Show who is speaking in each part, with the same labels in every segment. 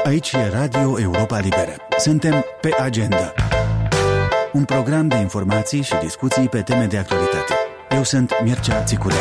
Speaker 1: Aici e Radio Europa Liberă. Suntem pe agenda. Un program de informații și discuții pe teme de actualitate. Eu sunt Mircea Țicurean.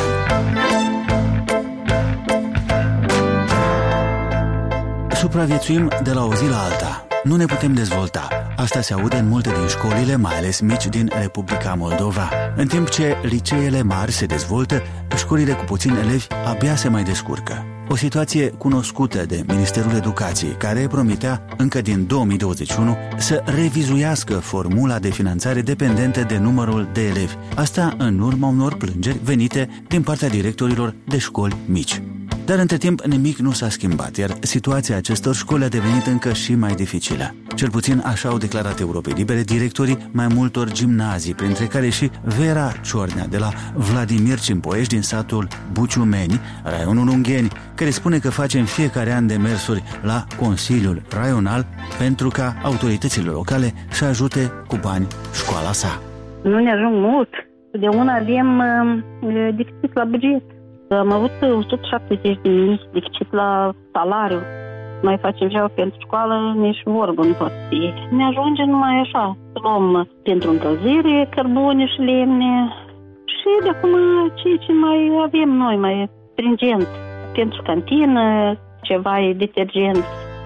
Speaker 1: Supraviețuim de la o zi la alta. Nu ne putem dezvolta. Asta se aude în multe din școlile, mai ales mici, din Republica Moldova. În timp ce liceele mari se dezvoltă, școlile cu puțini elevi abia se mai descurcă. O situație cunoscută de Ministerul Educației, care promitea încă din 2021 să revizuiască formula de finanțare dependentă de numărul de elevi. Asta în urma unor plângeri venite din partea directorilor de școli mici. Dar între timp nimic nu s-a schimbat, iar situația acestor școli a devenit încă și mai dificilă. Cel puțin așa au declarat Europei Libere directorii mai multor gimnazii, printre care și Vera Ciornea de la Vladimir Cimpoiești din satul Buciumeni, raionul Ungheni, care spune că face în fiecare an demersuri la Consiliul Raional pentru ca autoritățile locale să ajute cu bani școala sa.
Speaker 2: Nu ne ajung mult. De una avem deficit la buget. Am avut 170.000 deficit la salariu. Mai facem ceva pentru școală, nici vorbă nu poate fi. Ne ajunge numai așa. Să luăm pentru încălzire, cărbune și lemne. Și de acum ce mai avem noi, mai stringent. Pentru cantină, ceva detergent.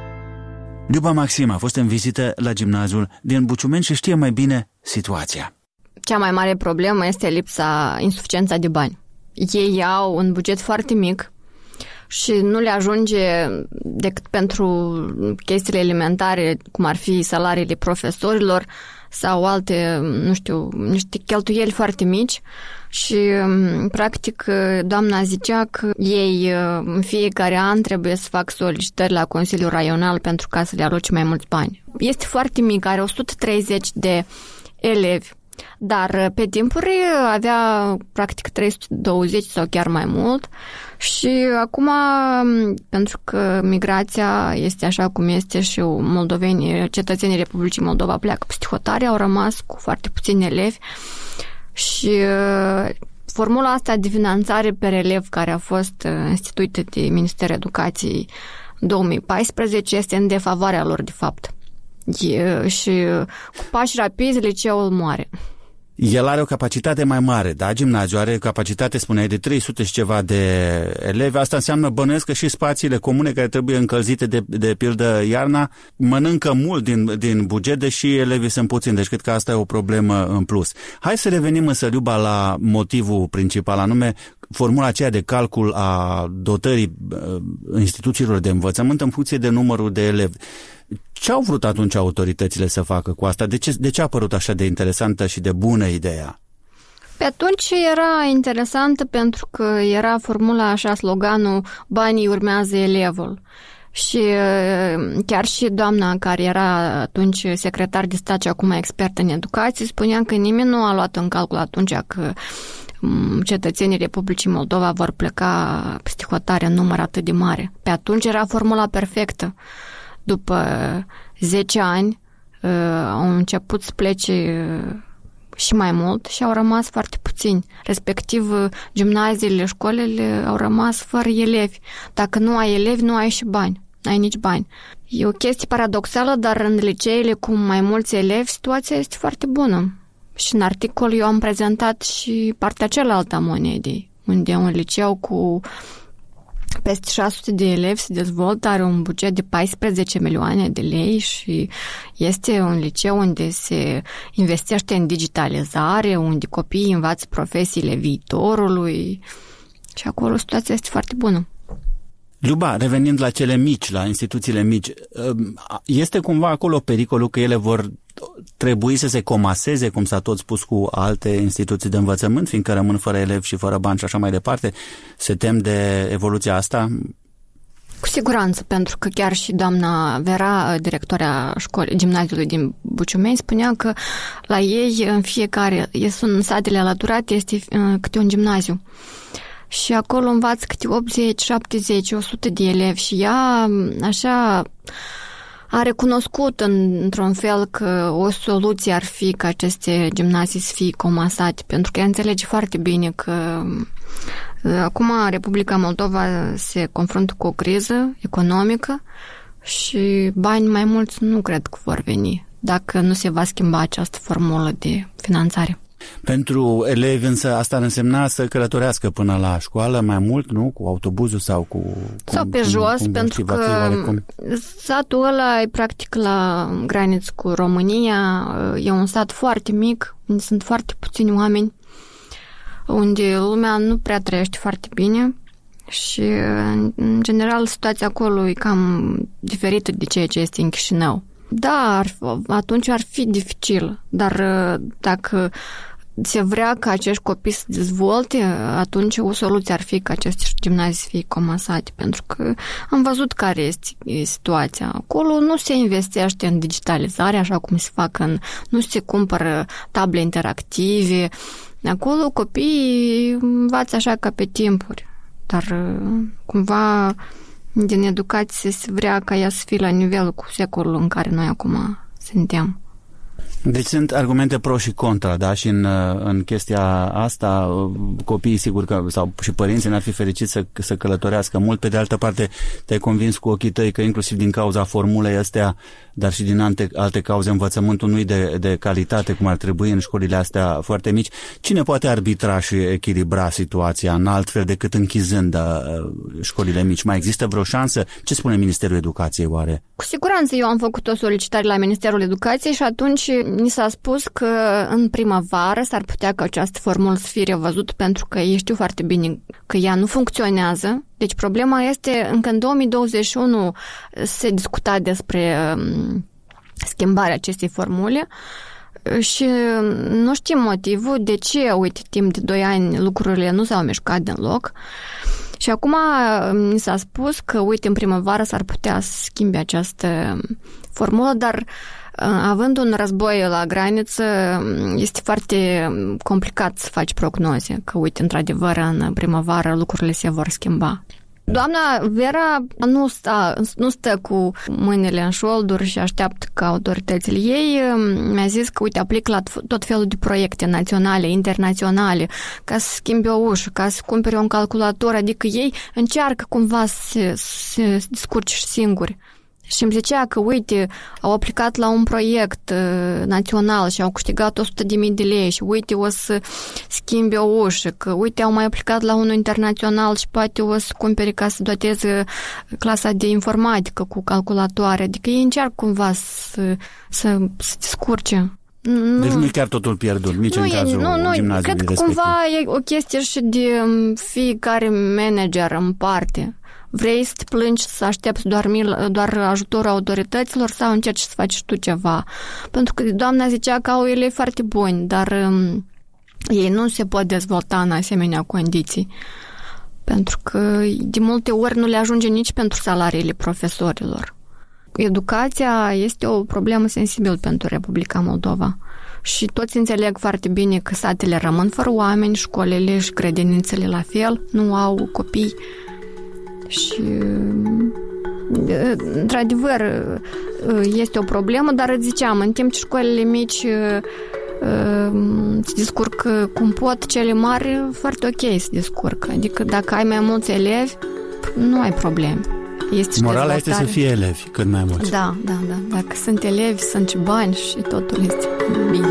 Speaker 1: Luba Maxim a fost în vizită la gimnaziul din Buciumeni și știe mai bine situația.
Speaker 3: Cea mai mare problemă este insuficiența de bani. Ei au un buget foarte mic și nu le ajunge decât pentru chestiile elementare, cum ar fi salariile profesorilor sau alte, niște cheltuieli foarte mici. Și, practic, doamna zicea că ei în fiecare an trebuie să fac solicitări la Consiliul Raional pentru ca să le aloce mai mulți bani. Este foarte mic, are 130 de elevi. Dar pe timpuri avea practic 320 sau chiar mai mult și acum, pentru că migrația este așa cum este și moldovenii, cetățenii Republicii Moldova pleacă peste hotare, au rămas cu foarte puțini elevi și formula asta de finanțare per elev care a fost instituită de Ministerul Educației 2014 este în defavoarea lor de fapt. Și cu pași rapizi liceul moare.
Speaker 1: El are o capacitate mai mare, da? Gimnaziul are o capacitate, spuneai, de 300 și ceva de elevi. Asta înseamnă, bănuiesc că și spațiile comune care trebuie încălzite de pildă iarna mănâncă mult din buget, deși elevii sunt puțini. Deci cred că asta e o problemă în plus. Hai să revenim însă, Luba, la motivul principal, anume formula aceea de calcul a dotării instituțiilor de învățământ în funcție de numărul de elevi. Ce au vrut atunci autoritățile să facă cu asta? De ce a părut așa de interesantă și de bună ideea?
Speaker 3: Pe atunci era interesantă pentru că era formula așa, sloganul banii urmează elevul. Și chiar și doamna care era atunci secretar de stat și acum expert în educație spunea că nimeni nu a luat în calcul atunci că cetățenii Republicii Moldova vor pleca peste hotare în număr atât de mare. Pe atunci era formula perfectă. După 10 ani au început să plece și mai mult și au rămas foarte puțini. Respectiv, gimnaziile, școlile au rămas fără elevi. Dacă nu ai elevi, nu ai și bani. N-ai nici bani. E o chestie paradoxală, dar în liceele cu mai mulți elevi, situația este foarte bună. Și în articol eu am prezentat și partea cealaltă a monedei, unde un liceu cu peste 600 de elevi se dezvoltă, are un buget de 14 milioane de lei și este un liceu unde se investește în digitalizare, unde copiii învață profesiile viitorului și acolo situația este foarte bună.
Speaker 1: Luba, revenind la cele mici, la instituțiile mici, este cumva acolo pericolul că ele vor trebui să se comaseze, cum s-a tot spus, cu alte instituții de învățământ, fiindcă rămân fără elevi și fără bani și așa mai departe? Se tem de evoluția asta?
Speaker 3: Cu siguranță, pentru că chiar și doamna Vera, directoarea școlii, gimnaziului din Buciumeni, spunea că la ei în fiecare, în satele alăturate, este câte un gimnaziu. Și acolo învață câte 80, 70, 100 de elevi și ea așa a recunoscut într-un fel că o soluție ar fi ca aceste gimnazii să fie comasate, pentru că ea înțelege foarte bine că acum Republica Moldova se confruntă cu o criză economică și bani mai mulți nu cred că vor veni dacă nu se va schimba această formulă de finanțare.
Speaker 1: Pentru elevi însă asta ar însemna să călătorească până la școală mai mult, nu? Cu autobuzul sau cu...
Speaker 3: Sau pe jos, pentru că satul ăla e practic la graniță cu România, e un sat foarte mic, unde sunt foarte puțini oameni, unde lumea nu prea trăiește foarte bine și, în general, situația acolo e cam diferită de ceea ce este în Chișinău. Da, atunci ar fi dificil, dar dacă se vrea ca acești copii să dezvolte, atunci o soluție ar fi ca aceste gimnazii să fie comasate, pentru că am văzut care este situația. Acolo nu se investește în digitalizare, așa cum se fac nu se cumpără table interactive. Acolo copiii învață așa ca pe timpuri, dar cumva din educație se vrea ca ea să fie la nivelul cu secolul în care noi acum suntem.
Speaker 1: Deci sunt argumente pro și contra, da? Și în chestia asta copiii, sigur că, sau și părinții n-ar fi fericiți să călătorească mult. Pe de altă parte, te-ai convins cu ochii tăi că inclusiv din cauza formulei astea, dar și din alte cauze, învățământul nu-i de calitate cum ar trebui în școlile astea foarte mici. Cine poate arbitra și echilibra situația în altfel decât închizând școlile mici? Mai există vreo șansă? Ce spune Ministerul Educației oare?
Speaker 3: Cu siguranță eu am făcut o solicitare la Ministerul Educației și atunci ni s-a spus că în primăvară s-ar putea ca această formulă să fie revăzută, pentru că ei știu foarte bine că ea nu funcționează. Deci problema este, încă în 2021 se discuta despre schimbarea acestei formule și nu știm motivul de ce, uite, timp de 2 ani lucrurile nu s-au mișcat din loc. Și acum mi s-a spus că, uite, în primăvară s-ar putea să schimbe această formulă, dar având un război la graniță, este foarte complicat să faci prognoze, că, uite, într-adevăr, în primăvară lucrurile se vor schimba. Doamna Vera nu stă cu mâinile în șolduri și așteaptă ca autoritățile ei. Mi-a zis că, uite, aplică la tot felul de proiecte naționale, internaționale, ca să schimbe o ușă, ca să cumpere un calculator, adică ei încearcă cumva să se descurce singuri. Și îmi zicea că, uite, au aplicat la un proiect național și au câștigat 100.000 de lei și, uite, o să schimbe o ușă, că, uite, au mai aplicat la unul internațional și poate o să cumpere ca să doteze clasa de informatică cu calculatoare. Adică ei încearcă cumva să descurce.
Speaker 1: Deci nu e chiar totul pierdut, nici în cazul gimnaziului respectiv.
Speaker 3: Cred că cumva e o chestie și de fiecare manager în parte. Vrei să te plângi, să aștepți doar ajutorul autorităților sau încerci să faci tu ceva? Pentru că doamna zicea că au elevi foarte buni, dar ei nu se pot dezvolta în asemenea condiții. Pentru că de multe ori nu le ajunge nici pentru salariile profesorilor. Educația este o problemă sensibilă pentru Republica Moldova. Și toți înțeleg foarte bine că satele rămân fără oameni, școlile și grădinițele la fel, nu au copii. Și, într-adevăr, este o problemă, dar ziceam, în timp ce școlile mici se descurcă cum pot, cele mari foarte ok se descurcă. Adică dacă ai mai mulți elevi, nu ai probleme.
Speaker 1: Morala este să fie elevi cât mai mulți.
Speaker 3: Da. Dacă sunt elevi, sunt și bani și totul este bine.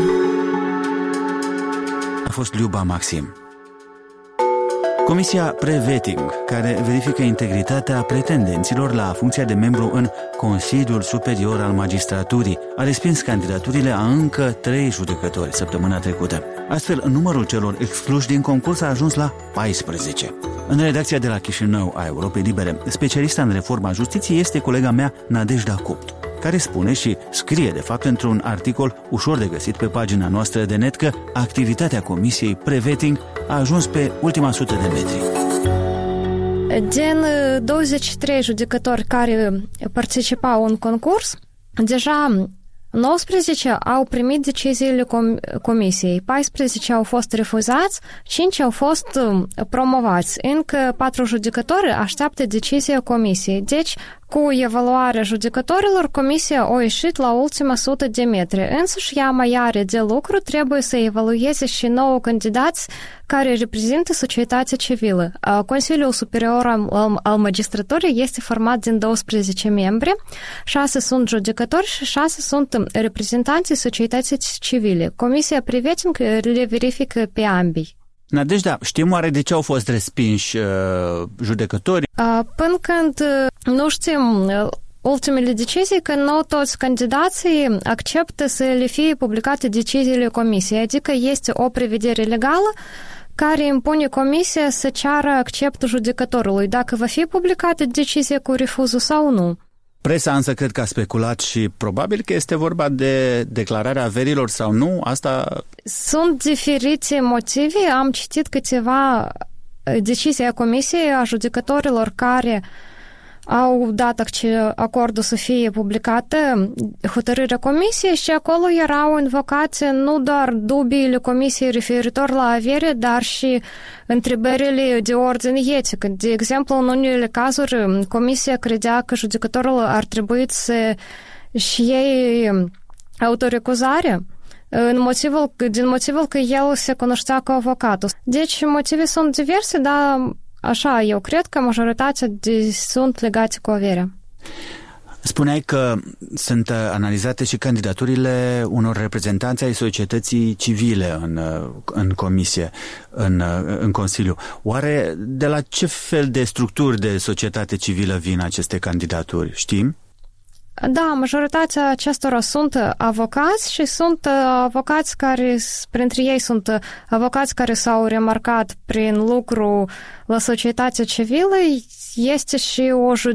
Speaker 1: A fost Liuba Maxim. Comisia Pre-Vetting, care verifică integritatea pretendenților la funcția de membru în Consiliul Superior al Magistraturii, a respins candidaturile a încă 3 judecători săptămâna trecută. Astfel, numărul celor excluși din concurs a ajuns la 14. În redacția de la Chișinău a Europei Libere, specialista în reforma justiției este colega mea Nadejda Copt, care spune și scrie, de fapt, într-un articol ușor de găsit pe pagina noastră de net că activitatea Comisiei Pre-Vetting a ajuns pe ultima 100 de metri.
Speaker 4: Din 23 judecători care participau în concurs, deja 19 au primit deciziile comisiei, 14 au fost refuzați, 5 au fost promovați. Încă 4 judecători așteaptă decizia comisiei. Deci, cu evaluarea judecătorilor, comisia a ieșit la ultima 100 de metri. Însăși ea mai are de lucru, trebuie să evalueze și 9 candidați care reprezintă societatea civilă. Consiliul Superior al Magistraturii este format din 12 membri, 6 sunt judecători și 6 sunt reprezentanții societății civile. Comisia Privetin le verifică pe ambii.
Speaker 1: Nadejda, știm oare de ce au fost respinși judecătorii?
Speaker 4: Până când nu știm ultimele decizii, că nu toți candidații acceptă să le fie publicate deciziile comisiei, adică este o prevedere legală care impune comisia să ceară acceptul judecătorului, dacă va fi publicată decizia cu refuzul sau nu.
Speaker 1: Presa însă cred că a speculat și probabil că este vorba de declararea averilor sau nu, asta...
Speaker 4: Sunt diferite motive, am citit câteva decizii a comisiei a judecătorilor care au dat acordul să fie publicată hotărârea comisiei și acolo erau invocate nu doar dubiile comisiei referitor la avere, dar și întrebările de ordine etic. De exemplu, în unele cazuri, comisia credea că judecătorul ar trebui să și iei autorecuzare din motivul că el se cunoștea cu avocatul. Deci, motive sunt diverse, dar așa, eu cred că majoritatea sunt legate cu averea.
Speaker 1: Spuneai că sunt analizate și candidaturile unor reprezentanți ai societății civile în comisie, în Consiliu. Oare de la ce fel de structuri de societate civilă vin aceste candidaturi? Știm?
Speaker 4: Da, majoritatea acestora sunt avocați și sunt avocați care, printre ei sunt avocați care s-au remarcat prin lucru la societatea civilă. Este și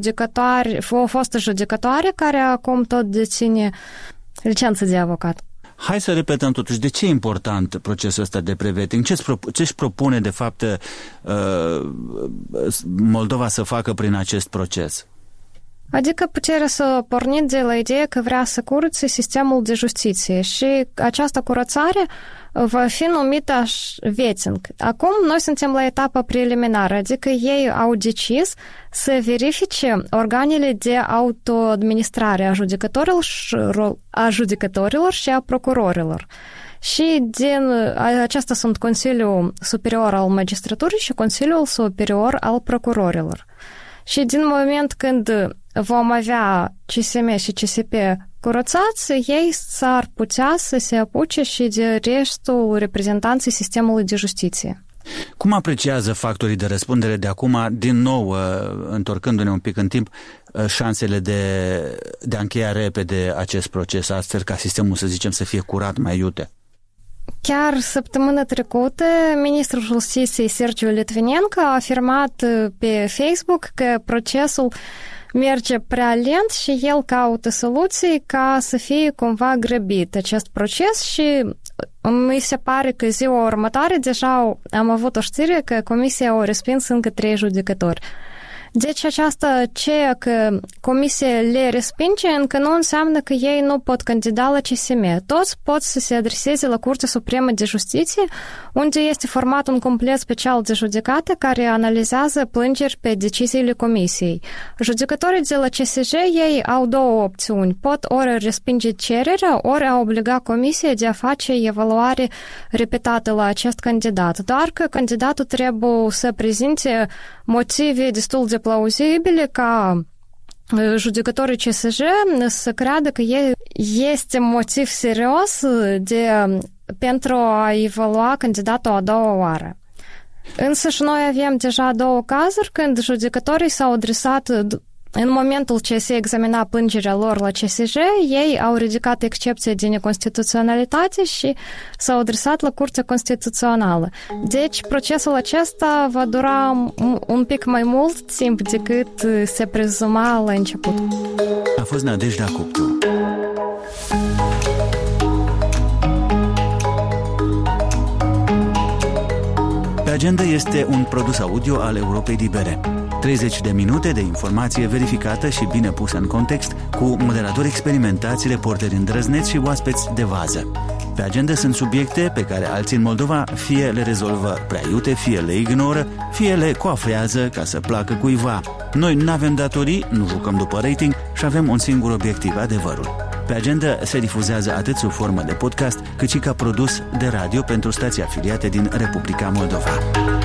Speaker 4: o fostă judecătoare care acum tot deține licență de avocat.
Speaker 1: Hai să repetăm totuși, de ce e important procesul ăsta de prevetting? Ce își propune de fapt Moldova să facă prin acest proces?
Speaker 4: Adică puterea să porniți de la ideea că vrea să curățe sistemul de justiție și această curățare va fi numită vetting. Acum noi suntem la etapa preliminară, adică ei au decis să verifice organele de autoadministrare a judecătorilor și a procurorilor. Și acestea sunt Consiliul Superior al Magistraturii și Consiliul Superior al Procurorilor. Și din moment când vom avea CSM și CSP curățați, ei s-ar putea să se apuce și de restul reprezentanții sistemului de justiție.
Speaker 1: Cum apreciază factorii de răspundere de acum, din nou, întorcându-ne un pic în timp, șansele de a încheia repede acest proces, astfel ca sistemul, să zicem, să fie curat mai iute?
Speaker 4: Chiar săptămâna trecută, ministrul Justiției Sergiu Litvinenko a afirmat pe Facebook că procesul merge prea lent și el caută soluții ca să fie cumva grăbit acest proces și mi se pare că ziua următoare deja am avut o știre că comisia a respins încă 3 judecători. Deci ceea că comisia le respinge încă nu înseamnă că ei nu pot candida la CSM. Toți pot să se adreseze la Curtea Supremă de Justiție, unde este format un complet special de judecată care analizează plângeri pe deciziile comisiei. Judecătorii de la CSJ, ei au 2 opțiuni. Pot ori respinge cererea, ori a obliga comisia de a face evaluare repetată la acest candidat. Doar că candidatul trebuie să prezinte motive destul de plauzibile ca judecătorii CSJ să creadă că este motiv serios pentru a evalua candidatul a doua oară. Însă și noi avem deja 2 cazuri când judecătorii s-au adresat în momentul ce se examina plângerea lor la CSJ, ei au ridicat excepție de neconstituționalitate și s-au adresat la Curtea Constituțională. Deci, procesul acesta va dura un pic mai mult timp decât se prezuma la început.
Speaker 1: A fost Nadejda Cuptu. Pe agenda este un produs audio al Europei Libere. 30 de minute de informație verificată și bine pusă în context, cu moderatori experimentați, reporteri îndrăzneți și oaspeți de vază. Pe agenda sunt subiecte pe care alții în Moldova fie le rezolvă prea iute, fie le ignoră, fie le coafrează ca să placă cuiva. Noi nu avem datorii, nu jucăm după rating și avem un singur obiectiv, adevărul. Pe agenda se difuzează atât sub formă de podcast, cât și ca produs de radio pentru stații afiliate din Republica Moldova.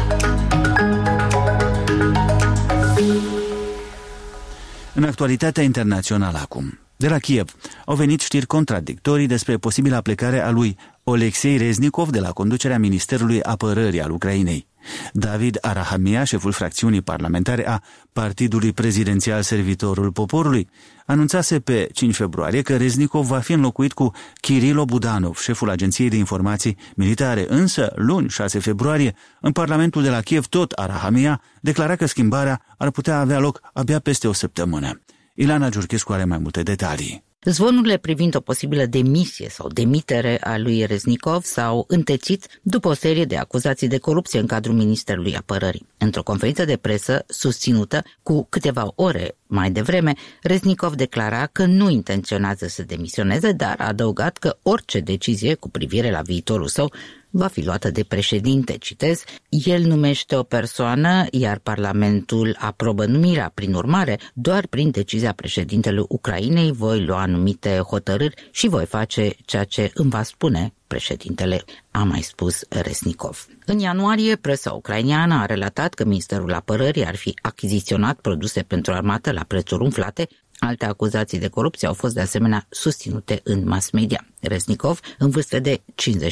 Speaker 1: În actualitatea internațională acum, de la Kiev, au venit știri contradictorii despre posibila plecare a lui Oleksiy Reznikov de la conducerea Ministerului Apărării al Ucrainei. David Arahamia, șeful fracțiunii parlamentare a Partidului Prezidențial Servitorul Poporului, anunțase pe 5 februarie că Reznikov va fi înlocuit cu Kirilo Budanov, șeful Agenției de Informații Militare. Însă, luni, 6 februarie, în Parlamentul de la Kiev, tot Arahamia declara că schimbarea ar putea avea loc abia peste o săptămână. Ilana Giurchescu are mai multe detalii.
Speaker 5: Zvonurile privind o posibilă demisie sau demitere a lui Reznikov s-au întețit după o serie de acuzații de corupție în cadrul Ministerului Apărării. Într-o conferință de presă susținută cu câteva ore mai devreme, Reznikov declara că nu intenționează să demisioneze, dar a adăugat că orice decizie cu privire la viitorul său va fi luată de președinte. Citez, el numește o persoană, iar Parlamentul aprobă numirea. Prin urmare, doar prin decizia președintelui Ucrainei voi lua anumite hotărâri și voi face ceea ce îmi va spune președintele, a mai spus Reznikov. În ianuarie, presa ucraineană a relatat că Ministerul Apărării ar fi achiziționat produse pentru armată la prețuri umflate. Alte acuzații de corupție au fost de asemenea susținute în mass media. Reznikov, în vârstă de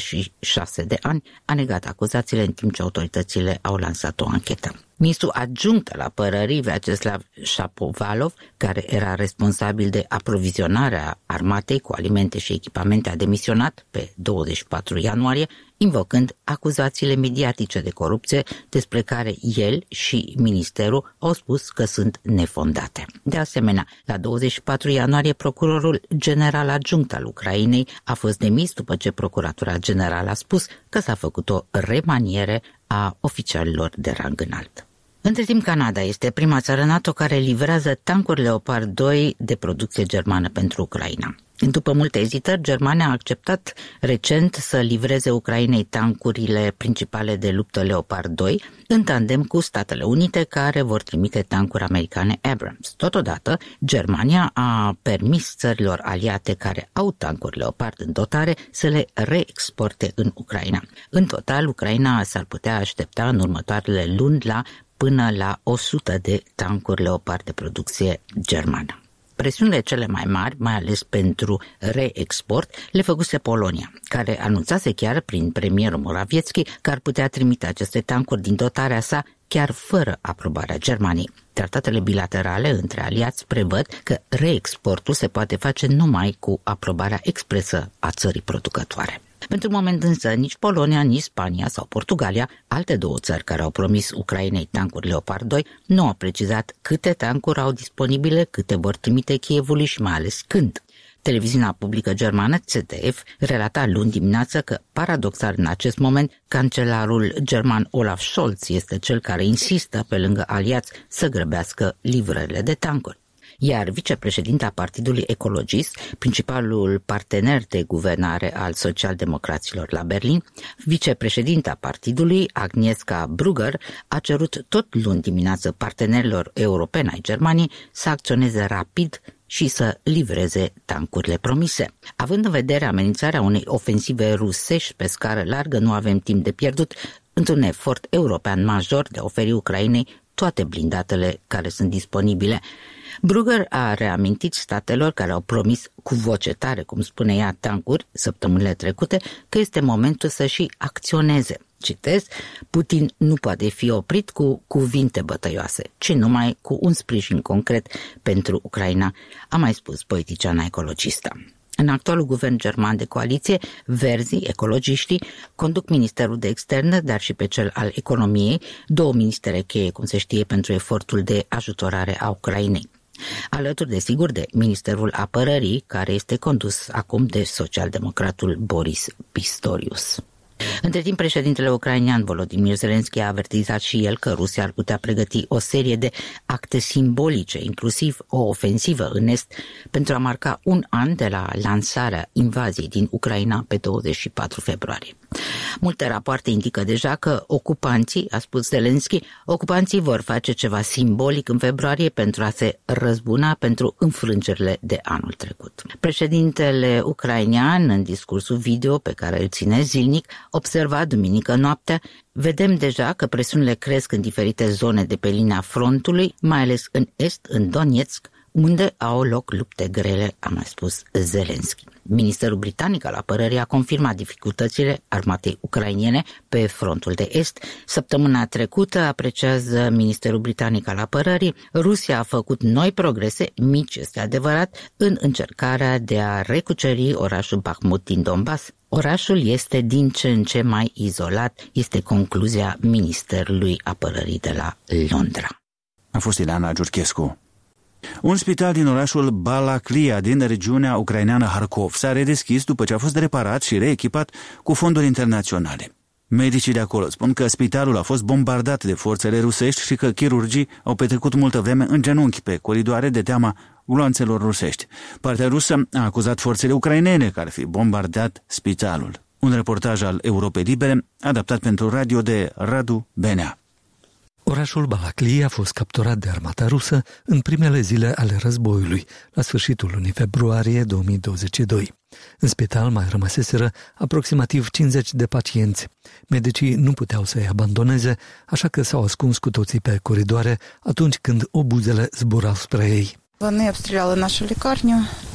Speaker 5: 56 de ani, a negat acuzațiile în timp ce autoritățile au lansat o anchetă. Ministrul adjunct al apărării, Vyacheslav Shapovalov, care era responsabil de aprovizionarea armatei cu alimente și echipamente, a demisionat pe 24 ianuarie, invocând acuzațiile mediatice de corupție despre care el și ministerul au spus că sunt nefondate. De asemenea, la 24 ianuarie, procurorul general adjunct al Ucrainei a fost demis după ce Procuratura Generală a spus că s-a făcut o remaniere a oficialilor de rang înalt. Între timp, Canada este prima țară NATO care livrează tancuri Leopard 2 de producție germană pentru Ucraina. După multe ezitări, Germania a acceptat recent să livreze Ucrainei tancurile principale de luptă Leopard 2, în tandem cu Statele Unite, care vor trimite tancuri americane Abrams. Totodată, Germania a permis țărilor aliate care au tancuri Leopard în dotare să le reexporte în Ucraina. În total, Ucraina s-ar putea aștepta în următoarele luni până la 100 de tancuri Leopard de producție germană. Presiunile cele mai mari, mai ales pentru reexport, le făcuse Polonia, care anunțase chiar prin premierul Morawiecki că ar putea trimite aceste tancuri din dotarea sa chiar fără aprobarea Germaniei. Tratatele bilaterale între aliați prevăd că reexportul se poate face numai cu aprobarea expresă a țării producătoare. Pentru moment însă nici Polonia, nici Spania sau Portugalia, alte două țări care au promis Ucrainei tancuri Leopard 2, nu au precizat câte tancuri au disponibile, câte vor trimite Kievului și mai ales când. Televiziunea publică germană ZDF relata luni dimineață că, paradoxal în acest moment, cancelarul german Olaf Scholz este cel care insistă pe lângă aliați să grăbească livrările de tancuri. Iar vicepreședinta Partidului Ecologist, principalul partener de guvernare al socialdemocraților la Berlin, vicepreședinta partidului, Agnieszka Brugger, a cerut tot luni dimineață partenerilor europeni ai Germaniei să acționeze rapid și să livreze tancurile promise. Având în vedere amenințarea unei ofensive rusești pe scară largă, nu avem timp de pierdut într-un efort european major de a oferi Ucrainei toate blindatele care sunt disponibile. Brugger a reamintit statelor care au promis cu voce tare, cum spune ea, tancuri săptămânile trecute, că este momentul să și acționeze. Citez, Putin nu poate fi oprit cu cuvinte bătăioase, ci numai cu un sprijin concret pentru Ucraina, a mai spus politiciana ecologistă. În actualul guvern german de coaliție, verzii, ecologiștii, conduc Ministerul de Externe, dar și pe cel al Economiei, două ministere cheie, cum se știe, pentru efortul de ajutorare a Ucrainei. Alături, desigur, de Ministerul Apărării, care este condus acum de socialdemocratul Boris Pistorius. Între timp, președintele ucrainean Volodymyr Zelensky a avertizat și el că Rusia ar putea pregăti o serie de acte simbolice, inclusiv o ofensivă în est, pentru a marca un an de la lansarea invaziei din Ucraina pe 24 februarie. Multe rapoarte indică deja că ocupanții, a spus Zelensky, ocupanții vor face ceva simbolic în februarie pentru a se răzbuna pentru înfrângerile de anul trecut. Președintele ucrainean, în discursul video pe care îl ține zilnic, observa duminică noaptea: vedem deja că presiunile cresc în diferite zone de pe linia frontului, mai ales în est, în Donetsk, unde au loc lupte grele, a mai spus Zelensky. Ministerul britanic al apărării a confirmat dificultățile armatei ucrainene pe frontul de est. Săptămâna trecută, apreciază Ministerul britanic al apărării, Rusia a făcut noi progrese, mici este adevărat, în încercarea de a recuceri orașul Bakhmut din Donbass. Orașul este din ce în ce mai izolat, este concluzia Ministerului Apărării de la Londra.
Speaker 1: A fost Ileana Giurchescu. Un spital din orașul Balaklia, din regiunea ucraineană Harkov, s-a redeschis după ce a fost reparat și reechipat cu fonduri internaționale. Medicii de acolo spun că spitalul a fost bombardat de forțele rusești și că chirurgii au petrecut multă vreme în genunchi pe coridoare de teama gloanțelor rusești. Partea rusă a acuzat forțele ucrainene că ar fi bombardat spitalul. Un reportaj al Europei Libere, adaptat pentru radio de Radu Benea.
Speaker 6: Orașul Balaklia a fost capturat de armata rusă în primele zile ale războiului, la sfârșitul lunii februarie 2022. În spital mai rămăseseră aproximativ 50 de pacienți. Medicii nu puteau să-i abandoneze, așa că s-au ascuns cu toții pe coridoare atunci când obuzele zburau spre ei.
Speaker 7: Вони обстріляли нашу лікарню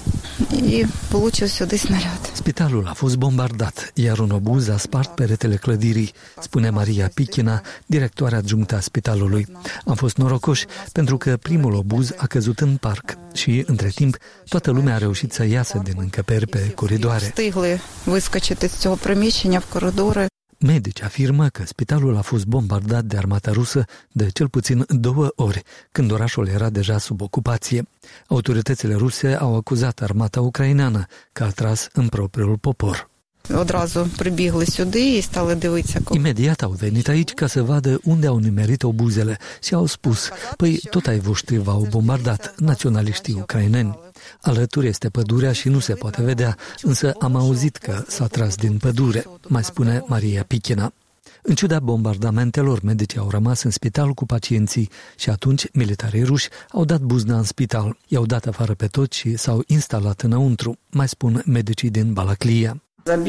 Speaker 7: і влучив сюди снаряд.
Speaker 6: Spitalul a fost bombardat, iar un obuz a spart peretele clădirii, spune Maria Pichina, directoarea adjunctă a spitalului. Am fost norocoși pentru că primul obuz a căzut în parc și, între timp, toată lumea a reușit să iasă din încăperi pe coridoare.
Speaker 7: Встигли вискочити з цього приміщення в коридори.
Speaker 6: Medici afirmă că spitalul a fost bombardat de armata rusă de cel puțin 2 ori, când orașul era deja sub ocupație. Autoritățile ruse au acuzat armata ucraineană că a tras în propriul popor.
Speaker 7: Одразу прибігли сюди і стали дивитися.
Speaker 6: Imediat au venit aici ca să vadă unde au nimerit obuzele și au spus: păi tot ai voștri v-au bombardat, naționaliștii ucraineni. Alături este pădurea și nu se poate vedea, însă am auzit că s-a tras din pădure, mai spune Maria Pichina. În ciuda bombardamentelor, medicii au rămas în spital cu pacienții și atunci militarii ruși au dat buzna în spital, i-au dat afară pe toți și s-au instalat înăuntru, mai spun medicii din Balaklia.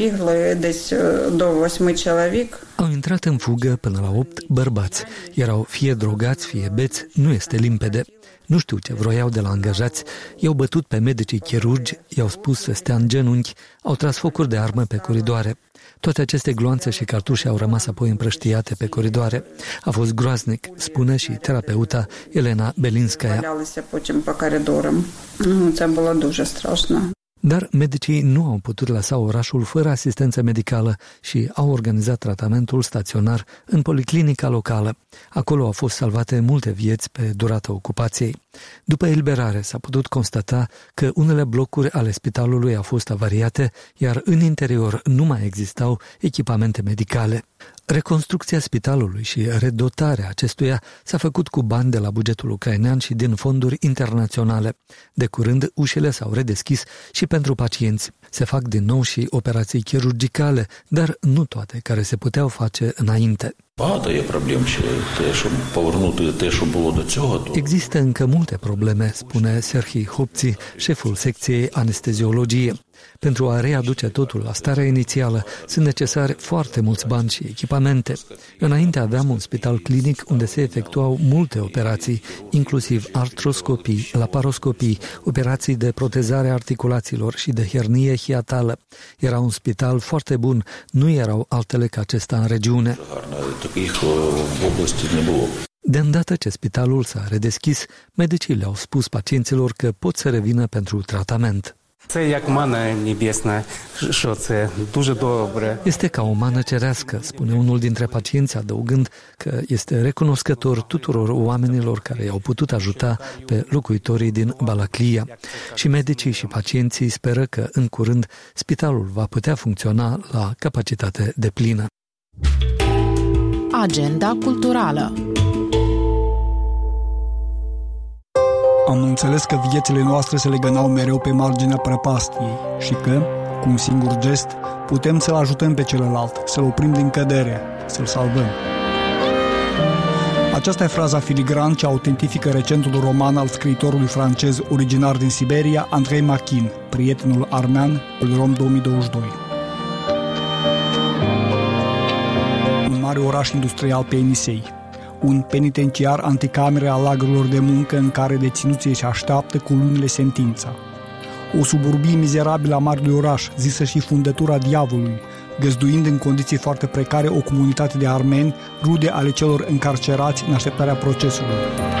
Speaker 6: Au intrat în fugă până la 8 bărbați. Erau fie drogați, fie beți, nu este limpede. Nu știu ce vroiau de la angajați, i-au bătut pe medicii chirurgi, i-au spus să stea în genunchi, au tras focuri de armă pe coridoare. Toate aceste gloanțe și cartușe au rămas apoi împrăștiate pe coridoare. A fost groaznic, spune și terapeuta Elena Belinskaya. Dar medicii nu au putut lăsa orașul fără asistență medicală și au organizat tratamentul staționar în policlinica locală. Acolo au fost salvate multe vieți pe durata ocupației. După eliberare s-a putut constata că unele blocuri ale spitalului au fost avariate, iar în interior nu mai existau echipamente medicale. Reconstrucția spitalului și redotarea acestuia s-a făcut cu bani de la bugetul ucrainean și din fonduri internaționale. De curând, ușile s-au redeschis și pentru pacienți. Se fac din nou și operații chirurgicale, dar nu toate care se puteau face înainte. Există încă multe probleme, spune Serhii Hopți, șeful secției anesteziologie. Pentru a readuce totul la starea inițială, sunt necesari foarte mulți bani și echipamente. Înainte aveam un spital clinic unde se efectuau multe operații, inclusiv artroscopii, laparoscopii, operații de protezare a articulațiilor și de hernie hiatală. Era un spital foarte bun, nu erau altele ca acesta în regiune. De îndată ce spitalul s-a redeschis, medicii le-au spus pacienților că pot să revină pentru tratament. Este ca o mană cerească, spune unul dintre pacienți, adăugând că este recunoscător tuturor oamenilor care i-au putut ajuta pe locuitorii din Balaklia. Și medicii și pacienții speră că în curând spitalul va putea funcționa la capacitate deplină.
Speaker 8: Agenda culturală.
Speaker 9: Am înțeles că viețile noastre se legănau mereu pe marginea prăpastiei și că, cu un singur gest, putem să-l ajutăm pe celălalt, să-l oprim din cădere, să-l salvăm. Aceasta e fraza filigran ce autentifică recentul roman al scriitorului francez originar din Siberia, Andrei Machin, Prietenul armean, Rom 2022. Un mare oraș industrial pe Enisei, un penitenciar anticamere al lagărilor de muncă în care deținuții își așteaptă cu lunile sentința. O suburbie mizerabilă a marelui oraș, zisă și fundătura diavolului, găzduind în condiții foarte precare o comunitate de armeni, rude ale celor încarcerați în așteptarea procesului.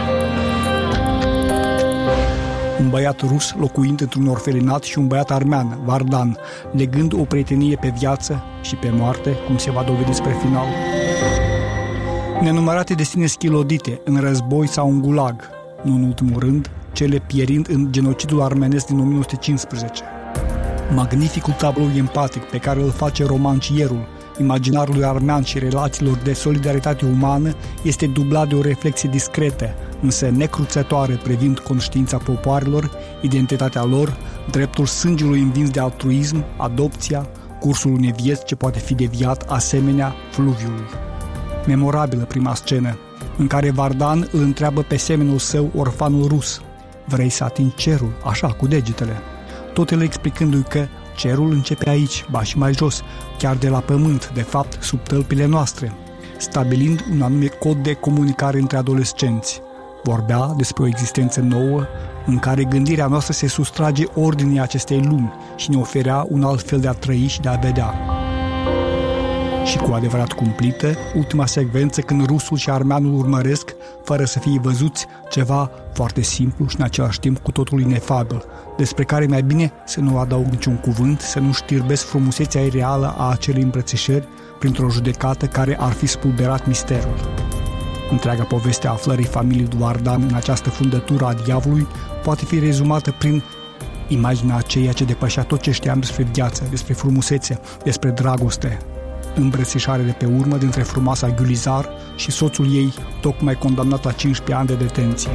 Speaker 9: Un băiat rus locuind într-un orfelinat și un băiat armean, Vardan, legând o prietenie pe viață și pe moarte, cum se va dovedi spre final. Nenumărate destine schilodite în război sau în gulag, nu în ultimul rând, cele pierind în genocidul armenesc din 1915. Magnificul tablou empatic pe care îl face romancierul imaginarului armean și relațiilor de solidaritate umană este dublat de o reflexie discretă, însă necruțătoare privind conștiința popoarelor, identitatea lor, dreptul sângelui învins de altruism, adopția, cursul unei vieți ce poate fi deviat asemenea fluviului. Memorabilă prima scenă, în care Vardan îl întreabă pe semenul său, orfanul rus: vrei să atingi cerul, așa, cu degetele? Tot el explicându-i că cerul începe aici, ba și mai jos, chiar de la pământ, de fapt, sub tălpile noastre, stabilind un anume cod de comunicare între adolescenți. Vorbea despre o existență nouă, în care gândirea noastră se sustrage ordinii acestei lumi și ne oferea un alt fel de a trăi și de a vedea. Și cu adevărat cumplită, ultima secvență când rusul și armeanul urmăresc, fără să fie văzuți, ceva foarte simplu și în același timp cu totul inefabil, despre care mai bine să nu adaug niciun cuvânt, să nu știrbesc frumusețea ireală a acelei îmbrățișări printr-o judecată care ar fi spulberat misterul. Întreaga poveste a aflării familiei lui Vardan în această fundătură a diavolului poate fi rezumată prin imaginea aceea ce depășea tot ce știam despre viață, despre frumusețe, despre dragoste. Îmbrățișare de pe urmă dintre frumoasa Gulizar și soțul ei, tocmai condamnat la 15 ani de detenție.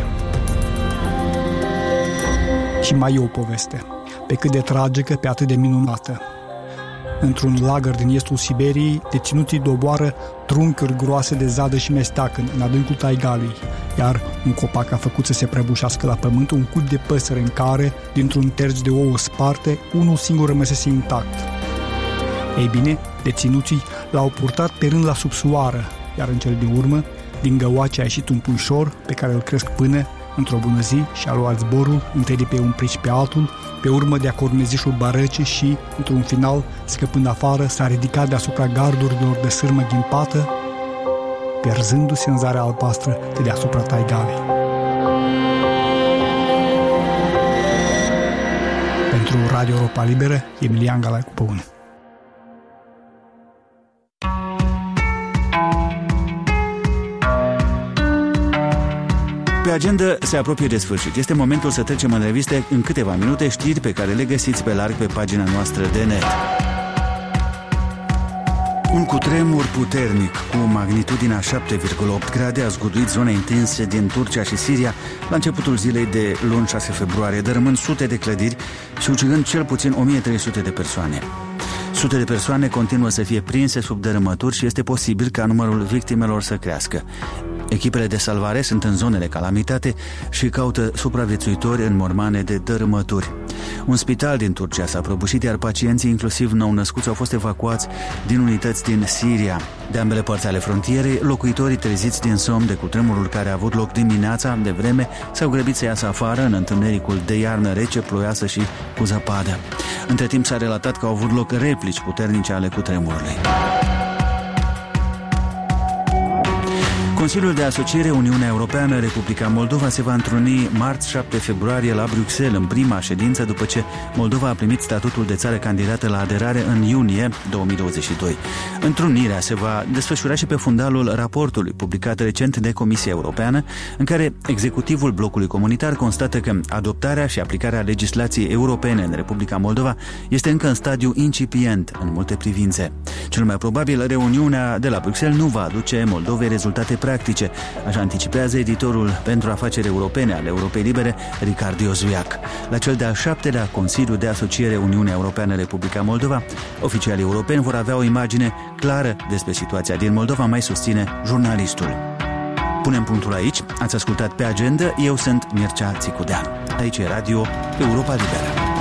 Speaker 9: Și mai e o poveste, pe cât de tragică, pe atât de minunată. Într-un lagăr din estul Siberiei, deținuții doboară trunchiuri groase de zadă și mesteacă în adâncul taigalei, iar un copac a făcut să se prăbușească la pământ un cut de păsări în care, dintr-un terț de ouă sparte, unul singur rămăsese intact. Ei bine, deținuții l-au purtat pe rând la subsoară, iar în cel din urmă, din găoace a ieșit un puișor pe care îl cresc până, într-o bună zi, și-a luat zborul, întâi de pe un prici pe altul, pe urmă de-a cornezișul barăcii și, într-un final, scăpând afară, s-a ridicat deasupra gardurilor de sârmă ghimpată, pierzându-se în zarea albastră de deasupra taigalei. Pentru Radio Europa Liberă, Emilian Galai cu Păune.
Speaker 1: Pe agenda se apropie de sfârșit. Este momentul să trecem în reviste în câteva minute știri pe care le găsiți pe larg pe pagina noastră de net. Un cutremur puternic cu magnitudinea 7,8 grade a zguduit zone intense din Turcia și Siria la începutul zilei de luni 6 februarie, dărâmând sute de clădiri și ucigând cel puțin 1300 de persoane. Sute de persoane continuă să fie prinse sub dărâmături și este posibil ca numărul victimelor să crească. Echipele de salvare sunt în zonele calamitate și caută supraviețuitori în mormane de dărâmături. Un spital din Turcia s-a prăbușit, iar pacienții, inclusiv nou-născuți, au fost evacuați din unități din Siria. De ambele părți ale frontierei, locuitorii treziți din somn de cutremurul care a avut loc dimineața de vreme s-au grăbit să iasă afară în întunericul de iarnă rece, ploioasă și cu zăpadă. Între timp s-a relatat că au avut loc replici puternice ale cutremurului. Consiliul de Asociere Uniunea Europeană-Republica Moldova se va întruni marți 7 februarie la Bruxelles, în prima ședință după ce Moldova a primit statutul de țară candidată la aderare în iunie 2022. Întrunirea se va desfășura și pe fundalul raportului publicat recent de Comisia Europeană, în care executivul blocului comunitar constată că adoptarea și aplicarea legislației europene în Republica Moldova este încă în stadiu incipient în multe privințe. Cel mai probabil, reuniunea de la Bruxelles nu va aduce Moldovei rezultate practice practice, așa anticipează editorul pentru afaceri europene al Europei Libere, Ricard Iosviac. La cel de-al 7-lea Consiliu de Asociere Uniunea Europeană-Republica Moldova, oficialii europeni vor avea o imagine clară despre situația din Moldova, mai susține jurnalistul. Punem punctul aici, ați ascultat Pe Agenda, eu sunt Mircea Țicudean. Aici e Radio Europa Liberă.